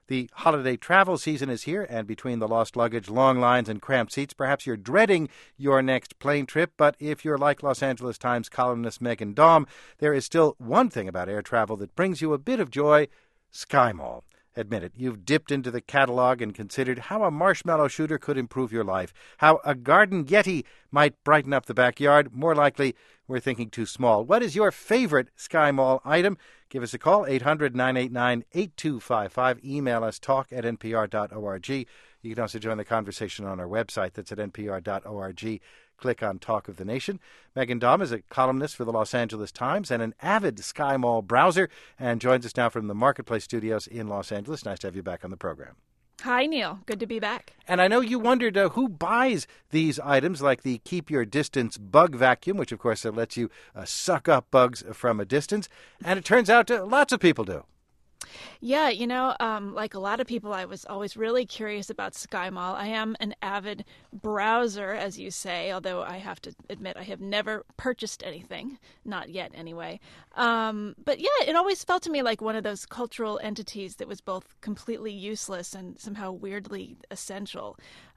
The holiday travel season is here, and between the lost luggage, long lines, and cramped seats, perhaps you're dreading your next plane trip. But if you're like Los Angeles Times columnist Megan Daum, there is still one thing about air travel that brings you a bit of joy: SkyMall. Admit it, you've dipped into the catalog and considered how a marshmallow shooter could improve your life, how a garden Yeti might brighten up the backyard. More likely, we're thinking too small. What is your favorite SkyMall item? Give us a call, 800-989-8255. Email us, talk@npr.org. You can also join the conversation on our website. That's at npr.org. Click on Talk of the Nation. Megan Daum is a columnist for the Los Angeles Times and an avid SkyMall browser, and joins us now from the Marketplace Studios in Los Angeles. Nice to have you back on the program. Hi, Neil. Good to be back. And I know you wondered who buys these items, like the Keep Your Distance bug vacuum, which, of course, lets you suck up bugs from a distance. And it turns out lots of people do. Yeah, like a lot of people, I was always really curious about SkyMall. I am an avid browser, as you say, although I have to admit I have never purchased anything, not yet anyway. But yeah, it always felt to me like one of those cultural entities that was both completely useless and somehow weirdly essential.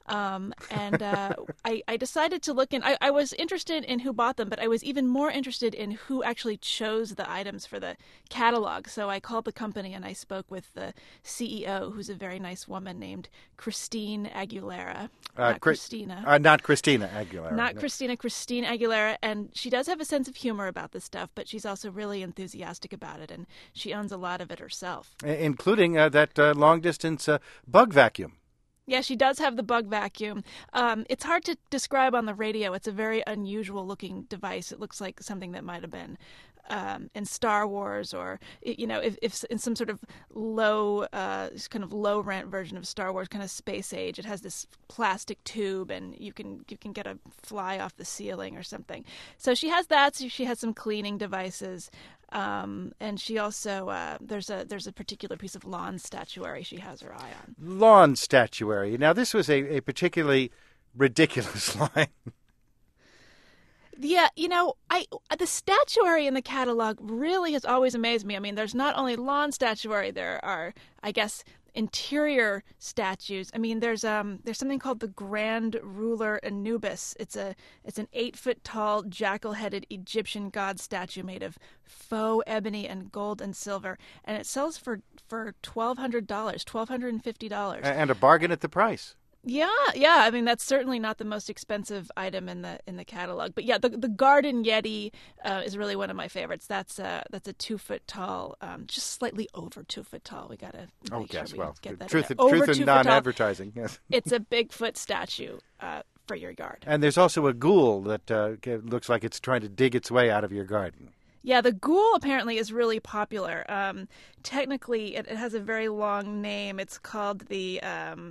I decided to look in. I was interested in who bought them, but I was even more interested in who actually chose the items for the catalog. So I called the company and I spoke with the CEO, who's a very nice woman named Christine Aguilera. Not Christina Aguilera. Not Christina, Christine Aguilera. And she does have a sense of humor about this stuff, but she's also really enthusiastic about it, and she owns a lot of it herself. Including that long-distance bug vacuum. Yeah, she does have the bug vacuum. It's hard to describe on the radio. It's a very unusual-looking device. It looks like something that might have been in Star Wars, or if in some sort of low-rent version of Star Wars, kind of space age. It has this plastic tube, and you can get a fly off the ceiling or something. So she has that. So she has some cleaning devices. And she also there's a particular piece of lawn statuary she has her eye on. Lawn statuary. Now, this was a particularly ridiculous line. Yeah, the statuary in the catalog really has always amazed me. I mean, there's not only lawn statuary, there are, I guess, interior statues. I mean, there's something called the Grand Ruler Anubis. It's an 8-foot tall jackal-headed Egyptian god statue made of faux ebony and gold and silver, and it sells for $1,200, $1,250, and a bargain at the price. Yeah. I mean, that's certainly not the most expensive item in the catalog. But yeah, the Garden Yeti is really one of my favorites. That's a 2-foot tall, just slightly over 2 foot tall. We gotta make sure we get that. Truth in non-advertising. Yes. It's a Bigfoot statue for your yard. And there's also a ghoul that looks like it's trying to dig its way out of your garden. Yeah, the ghoul apparently is really popular. Technically, it has a very long name. It's called the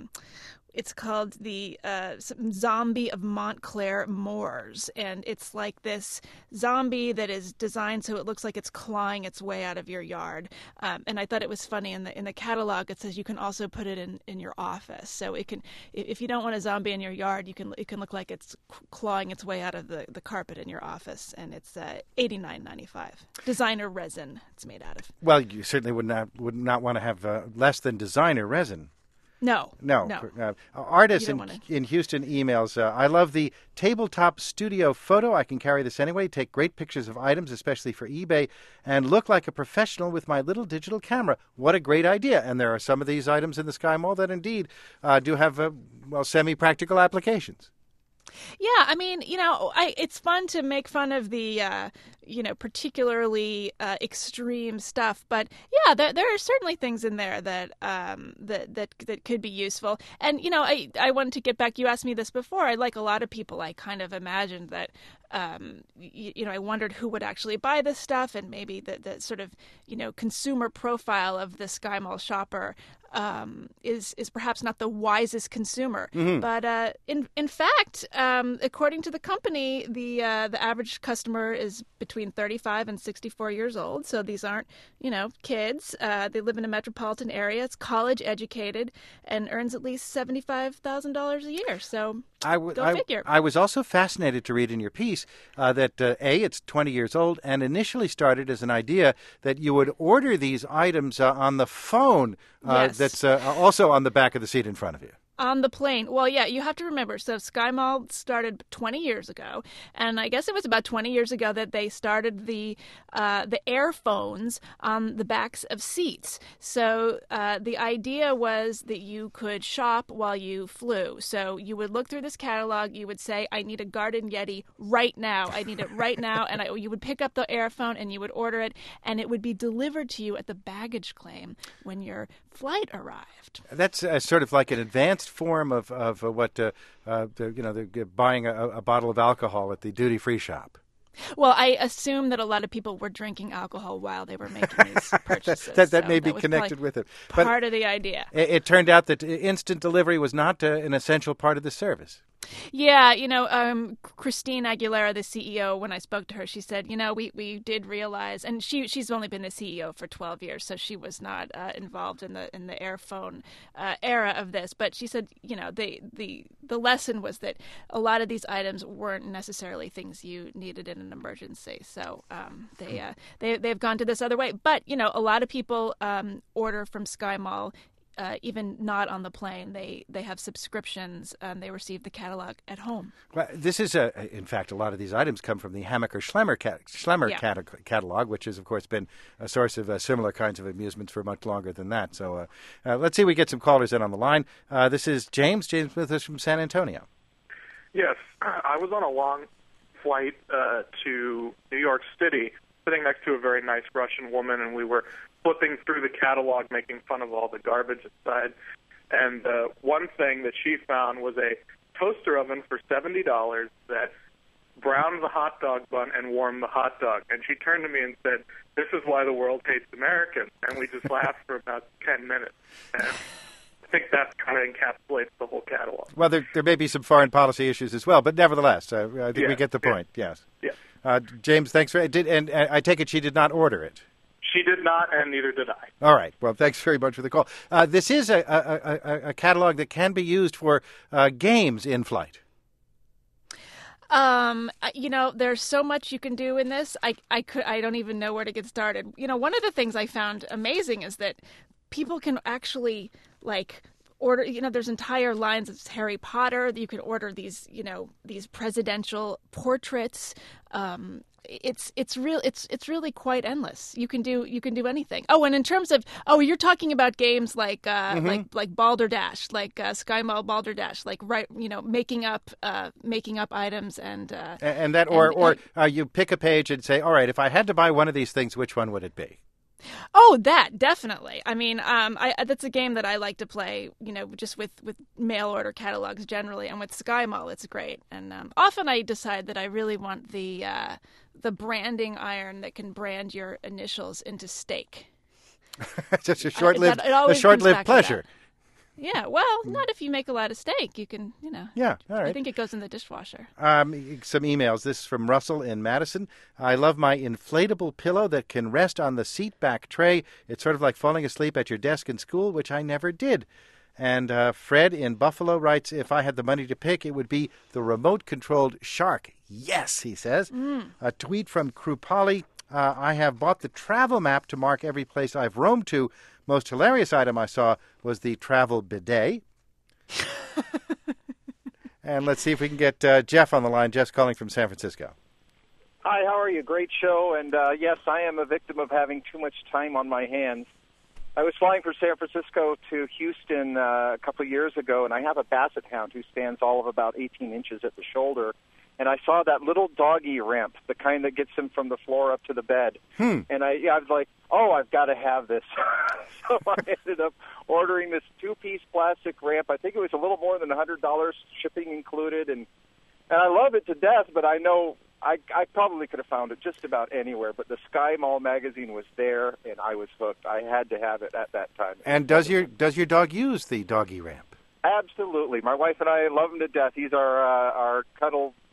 Zombie of Montclair Moors, and it's like this zombie that is designed so it looks like it's clawing its way out of your yard. And I thought it was funny in the catalog. It says you can also put it in your office, so it can, if you don't want a zombie in your yard, it can look like it's clawing its way out of the carpet in your office, and it's $89.95. Designer resin it's made out of. Well, you certainly would not want to have less than designer resin. No. Artists in Houston emails, I love the tabletop studio photo. I can carry this anyway, take great pictures of items, especially for eBay, and look like a professional with my little digital camera. What a great idea. And there are some of these items in the SkyMall that indeed do have, semi-practical applications. Yeah, I mean, it's fun to make fun of the, particularly extreme stuff, but yeah, there are certainly things in there that could be useful. And I wanted to get back. You asked me this before. Like a lot of people, I kind of imagined that. I wondered who would actually buy this stuff, and maybe the sort of consumer profile of the SkyMall shopper is perhaps not the wisest consumer. Mm-hmm. But in fact, according to the company, the average customer is between 35 and 64 years old. So these aren't, kids. They live in a metropolitan area. It's college educated and earns at least $75,000 a year. So go figure. I was also fascinated to read in your piece that, it's 20 years old and initially started as an idea that you would order these items on the phone Yes. that's also on the back of the seat in front of you. On the plane. Well, yeah, you have to remember. So SkyMall started 20 years ago, and I guess it was about 20 years ago that they started the airphones on the backs of seats. So the idea was that you could shop while you flew. So you would look through this catalog. You would say, "I need a Garden Yeti right now. I need it right now," and you would pick up the airphone and you would order it, and it would be delivered to you at the baggage claim when your flight arrived. That's sort of like an advanced form of what they're buying a bottle of alcohol at the duty-free shop. Well, I assume that a lot of people were drinking alcohol while they were making these purchases. that may be connected with it. But part of the idea. It turned out that instant delivery was not an essential part of the service. Yeah, Christine Aguilera, the CEO, when I spoke to her, she said, we did realize, and she's only been the CEO for 12 years, so she was not involved in the airphone era of this. But she said, the lesson was that a lot of these items weren't necessarily things you needed in an emergency. So they've gone to this other way. But a lot of people order from SkyMall. Even not on the plane, they have subscriptions and they receive the catalog at home. Well, this is, in fact, a lot of these items come from the Hammacher Schlemmer catalog, which has, of course, been a source of similar kinds of amusements for much longer than that. So let's see if we get some callers in on the line. This is James. James with us from San Antonio. Yes, I was on a long flight to New York City, sitting next to a very nice Russian woman, and we were flipping through the catalog, making fun of all the garbage inside. And one thing that she found was a toaster oven for $70 that browned the hot dog bun and warmed the hot dog. And she turned to me and said, "This is why the world hates Americans." And we just laughed for about 10 minutes. And I think that kind of encapsulates the whole catalog. Well, there may be some foreign policy issues as well, but nevertheless, I think we get the point. Yes. Yeah. James, thanks for it. And I take it she did not order it. She did not, and neither did I. All right. Well, thanks very much for the call. This is a catalog that can be used for games in flight. There's so much you can do in this. I don't even know where to get started. One of the things I found amazing is that people can actually order, there's entire lines of Harry Potter. You can order these presidential portraits. It's really quite endless. You can do anything. Oh, and in terms of you're talking about games like Balderdash, like SkyMall Balderdash, making up items and that or you pick a page and say, all right, if I had to buy one of these things, which one would it be? Oh, that definitely. I mean, that's a game that I like to play. Just with mail order catalogs generally, and with SkyMall, it's great. And often I decide that I really want the branding iron that can brand your initials into steak. Just a short-lived pleasure. Yeah, well, not if you make a lot of steak. You can, Yeah, all right. I think it goes in the dishwasher. Some emails. This is from Russell in Madison. I love my inflatable pillow that can rest on the seat back tray. It's sort of like falling asleep at your desk in school, which I never did. And Fred in Buffalo writes, if I had the money to pick, it would be the remote-controlled Shark. Yes, he says. A tweet from Krupali. I have bought the travel map to mark every place I've roamed to. Most hilarious item I saw was the travel bidet. And let's see if we can get Jeff on the line. Jeff's calling from San Francisco. Hi, how are you? Great show. And yes, I am a victim of having too much time on my hands. I was flying from San Francisco to Houston a couple of years ago, and I have a basset hound who stands all of about 18 inches at the shoulder. And I saw that little doggy ramp, the kind that gets him from the floor up to the bed. And I was like, I've got to have this. So I ended up ordering this two-piece plastic ramp. I think it was a little more than $100, shipping included. And I love it to death, but I know I probably could have found it just about anywhere. But the SkyMall magazine was there, and I was hooked. I had to have it at that time. And does your dog use the doggy ramp? Absolutely. My wife and I love him to death. He's our cuddle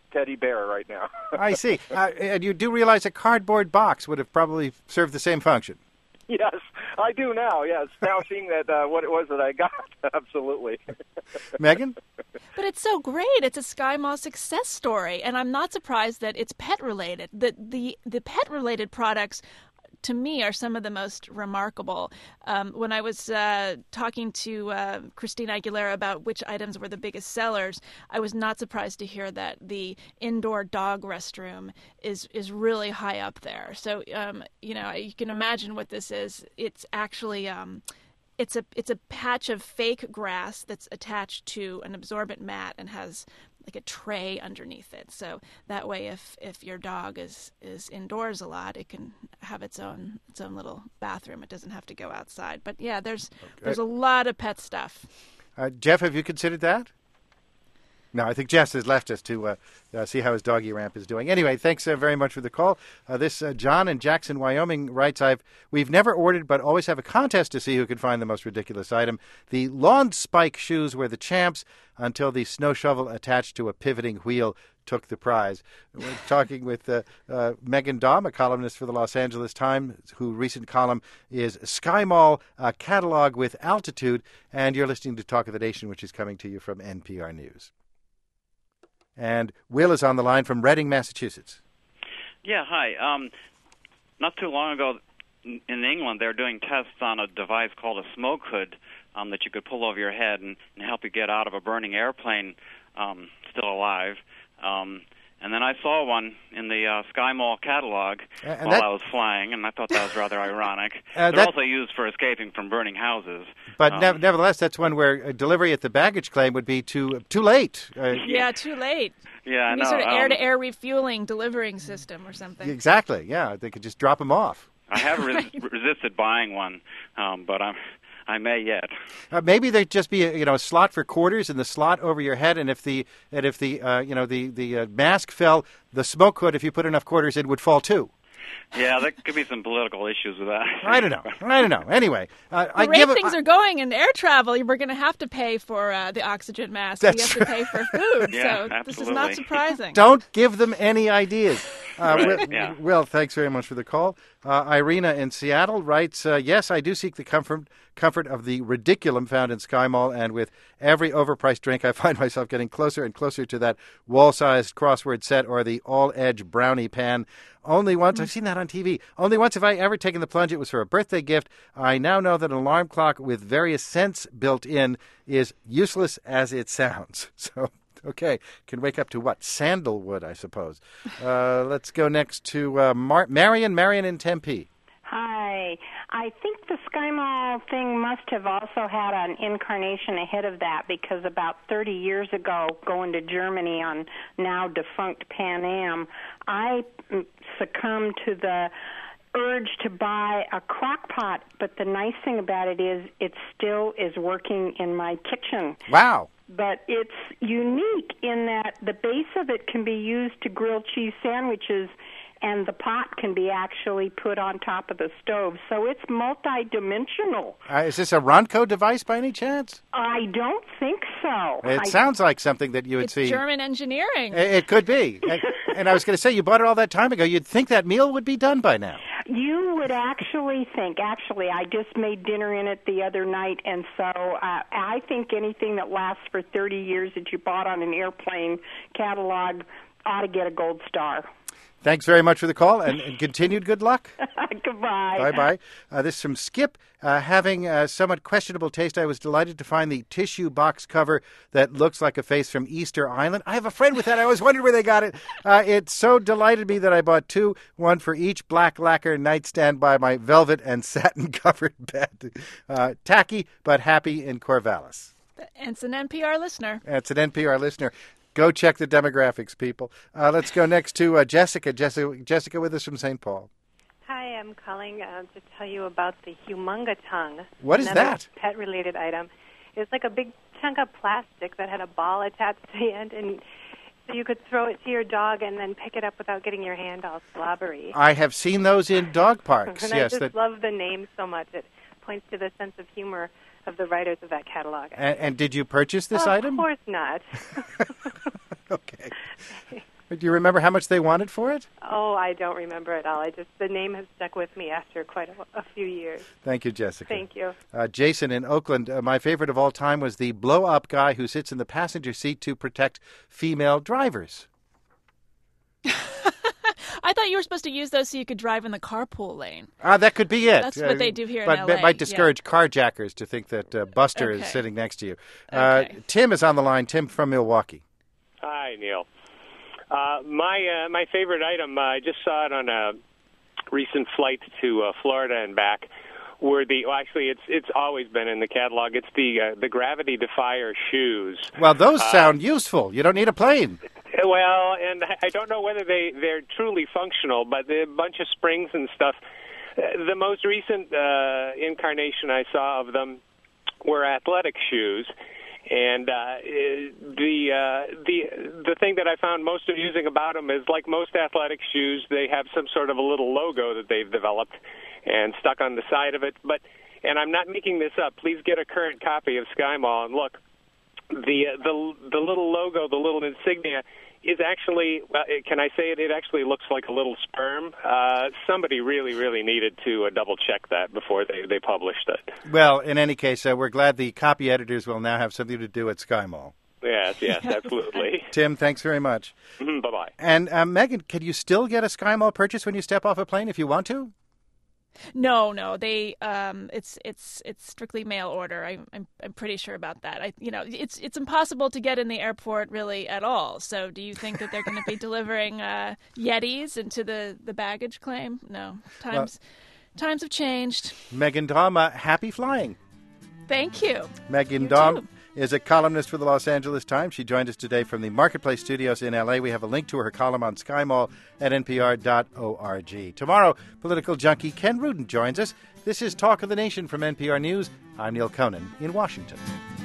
teddy bear right now. I see. And you do realize a cardboard box would have probably served the same function. Yes, I do now. Yes, now seeing that what it was that I got, absolutely. Megan? But it's so great. It's a SkyMall success story, and I'm not surprised that it's pet related. The pet related products, to me, are some of the most remarkable. When I was talking to Christina Aguilera about which items were the biggest sellers, I was not surprised to hear that the indoor dog restroom is really high up there. So, you can imagine what this is. It's actually it's a patch of fake grass that's attached to an absorbent mat and has like a tray underneath it. So that way, if your dog is indoors a lot, it can have its own little bathroom. It doesn't have to go outside. But yeah, there's a lot of pet stuff. Jeff, have you considered that? No, I think Jess has left us to see how his doggy ramp is doing. Anyway, thanks very much for the call. This John in Jackson, Wyoming writes, we've never ordered but always have a contest to see who can find the most ridiculous item. The lawn spike shoes were the champs until the snow shovel attached to a pivoting wheel took the prize. We're talking with Megan Daum, a columnist for the Los Angeles Times, whose recent column is SkyMall Catalog with Altitude, and you're listening to Talk of the Nation, which is coming to you from NPR News. And Will is on the line from Reading, Massachusetts. Yeah, hi. Not too long ago in England, they were doing tests on a device called a smoke hood that you could pull over your head and help you get out of a burning airplane still alive. And then I saw one in the SkyMall catalog while I was flying, and I thought that was rather ironic. They're also used for escaping from burning houses. But nevertheless, that's one where delivery at the baggage claim would be too late. Yeah, too late. Yeah, Any sort of air-to-air refueling delivering system or something. Exactly, yeah. They could just drop them off. I have resisted buying one, but I may yet. Maybe there'd just be a slot for quarters in the slot over your head, and if the mask fell, the smoke hood, if you put enough quarters in, would fall too. Yeah, there could be some political issues with that. I don't know. Anyway, the rate things are going in air travel, we're going to have to pay for the oxygen mask. You have to pay for food. Yeah, so absolutely. This is not surprising. Don't give them any ideas. Right, Will, thanks very much for the call. Irina in Seattle writes, yes, I do seek the comfort of the ridiculum found in SkyMall, and with every overpriced drink, I find myself getting closer and closer to that wall-sized crossword set or the all-edge brownie pan. Only once, I've seen that on TV, only once have I ever taken the plunge. It was for a birthday gift. I now know that an alarm clock with various scents built in is useless as it sounds. So, okay, can wake up to what? Sandalwood, I suppose. Let's go next to Marion in Tempe. Hi. I think the SkyMall thing must have also had an incarnation ahead of that, because about 30 years ago, going to Germany on now defunct Pan Am, I succumbed to the urge to buy a crock pot, but the nice thing about it is it still is working in my kitchen. Wow. But it's unique in that the base of it can be used to grill cheese sandwiches, and the pot can be actually put on top of the stove. So it's multi-dimensional. Is this a Ronco device by any chance? I don't think so. It sounds like something that you would see. It's German engineering. It could be. And I was going to say, you bought it all that time ago. You'd think that meal would be done by now. You would actually think. Actually, I just made dinner in it the other night, and so I think anything that lasts for 30 years that you bought on an airplane catalog ought to get a gold star. Thanks very much for the call, and continued good luck. Goodbye. Bye-bye. This is from Skip. Having somewhat questionable taste, I was delighted to find the tissue box cover that looks like a face from Easter Island. I have a friend with that. I always wondered where they got it. It so delighted me that I bought two, one for each black lacquer nightstand by my velvet and satin-covered bed. Tacky, but happy in Corvallis. It's an NPR listener. It's an NPR listener. Go check the demographics, people. Let's go next to Jessica. Jessica with us from St. Paul. Hi, I'm calling to tell you about the Humongatongue. What is that? Pet-related item. It's like a big chunk of plastic that had a ball attached to the end, and so you could throw it to your dog and then pick it up without getting your hand all slobbery. I have seen those in dog parks. And yes, I just love the name so much. It points to the sense of humor of the writers of that catalog. And did you purchase this item? Of course not. Okay. Do you remember how much they wanted for it? Oh, I don't remember at all. The name has stuck with me after quite a few years. Thank you, Jessica. Thank you. Jason in Oakland, my favorite of all time was the blow-up guy who sits in the passenger seat to protect female drivers. I thought you were supposed to use those so you could drive in the carpool lane. That could be it. That's what they do here but in But LA. it might discourage carjackers to think that Buster is sitting next to you. Tim is on the line. Tim from Milwaukee. Hi, Neil. My favorite item, I just saw it on a recent flight to Florida and back, were it's always been in the catalog. It's the Gravity Defier shoes. Well, those sound useful. You don't need a plane. Well, and I don't know whether they're truly functional, but a bunch of springs and stuff. The most recent incarnation I saw of them were athletic shoes. And the thing that I found most amusing about them is, like most athletic shoes, they have some sort of a little logo that they've developed and stuck on the side of it. And I'm not making this up. Please get a current copy of SkyMall and look. The little logo, the little insignia, is actually, can I say it? It actually looks like a little sperm. Somebody really, really needed to double-check that before they published it. Well, in any case, we're glad the copy editors will now have something to do at SkyMall. Yes, absolutely. Tim, thanks very much. Bye-bye. And Megan, can you still get a SkyMall purchase when you step off a plane if you want to? No, they it's strictly mail order. I'm pretty sure about that. It's impossible to get in the airport really at all. So, do you think that they're going to be delivering Yetis into the baggage claim? No, times have changed. Megan Daum, happy flying. Thank you. Megan You Daum too. is a columnist for the Los Angeles Times. She joined us today from the Marketplace Studios in L.A. We have a link to her column on SkyMall at npr.org. Tomorrow, political junkie Ken Rudin joins us. This is Talk of the Nation from NPR News. I'm Neil Conan in Washington.